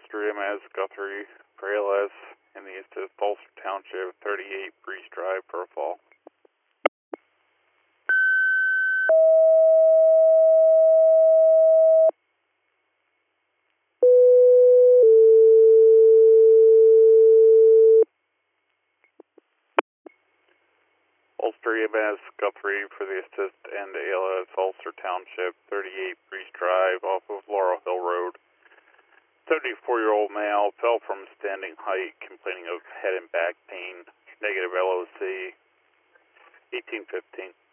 Ulster EMS Guthrie for ALS in the assist Ulster Township, 38 Breeze Drive, per fall. Ulster EMS Guthrie for the assist and ALS Ulster Township, 38 Breeze Drive off of Laurel Hill Road. 74-year-old male fell from standing height, complaining of head and back pain, negative LOC, 1815.